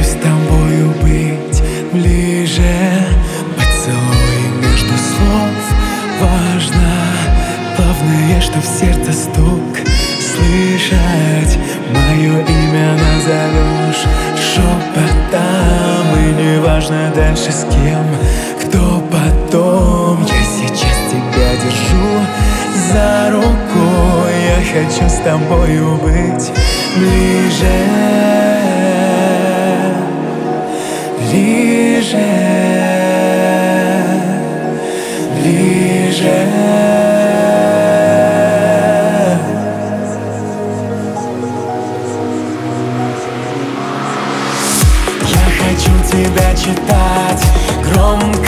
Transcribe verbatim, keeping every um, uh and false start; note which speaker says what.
Speaker 1: с тобою быть ближе. Поцелуй между слов важно, главное, что в сердце стук. Слышать мое имя назовешь шепотом, и не важно дальше с кем, кто потом. Я сейчас тебя держу за руку, я хочу с тобою быть ближе, ближе, ближе. Я хочу тебя читать громко